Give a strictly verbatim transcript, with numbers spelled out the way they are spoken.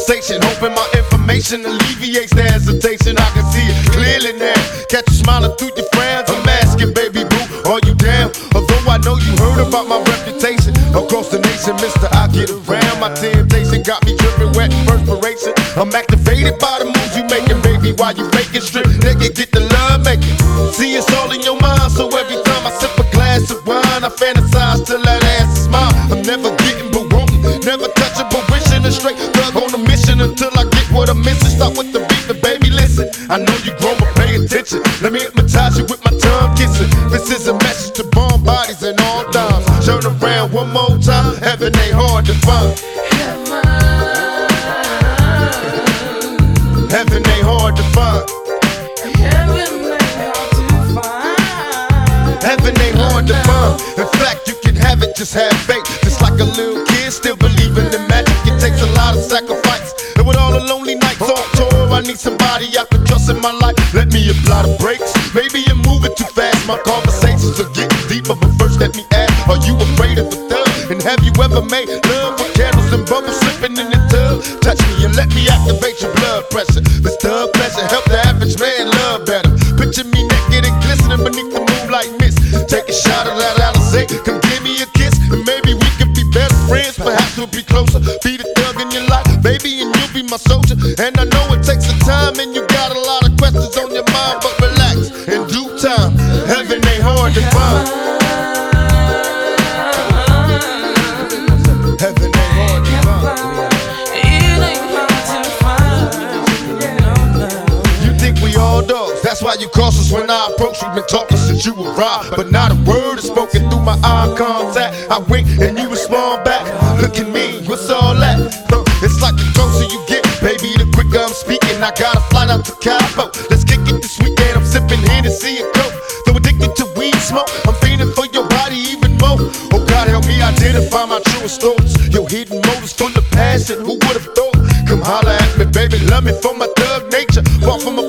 conversation, hoping my information alleviates the hesitation. I can see it clearly now. Catch you smiling through your frowns. I'm asking, baby boo, are you down? Although I know you heard about my reputation across the nation, mister, I get around. My temptation got me dripping wet in perspiration. I'm activated by the moves you making, baby. While you making strip, nigga, get the love making. See, it's all in your mind, so every time I sip a glass of wine, I fantasize till that ass is mine. I'm never getting but wanting, never touching but wishing. A straight thug on a mission until I get what I'm missing. Start with the beat, but baby, listen. I know you grown, but pay attention. Let me hypnotize you with my tongue kissing. This is a message to bomb bodies and all dimes. Turn around one more time. Heaven ain't hard to find. Heaven ain't hard to find. Heaven ain't hard to find. In fact, you can have it, just have faith. Just like a little kid, still believing in magic. It takes a lot of sacrifice. And with all the lonely nights on tour, I need somebody I can trust in my life. Let me apply the brakes. Maybe you're moving too fast. My conversations are getting deeper, but first let me ask: are you afraid of a thug? And have you ever made love with candles and bubbles slipping in the tub? Touch me and let me activate your blood pressure. This thug pleasure help the average man love better. Picture me naked and glistening beneath the moonlight mist. Take a shot of that Alizé, come give me a kiss, and maybe we could be better friends. Perhaps we'll be closer. Be the thug in your life, baby, and you'll be my soldier. And I know it takes some time, and you got a lot of questions on your mind, but relax, in due time. Heaven ain't hard to find. Heaven ain't hard to find. It ain't hard to find. You think we all dogs? That's why you cautious when I approach. We've been talking since you arrived, but not a word is spoken through my eye contact. I wink and you respond back. Look at me, what's all that? Huh, it's like the closer you get, baby, the quicker I'm speaking. I got a flight out to Cabo. Let's kick it this weekend. I'm sipping Hennessy and Coke. Though addicted to weed smoke, I'm feeding for your body even more. Oh God, help me identify my truest thoughts. Your hidden motives full of passion. Who would've thought? Come holler at me, baby. Love me for my thug nature. Far from a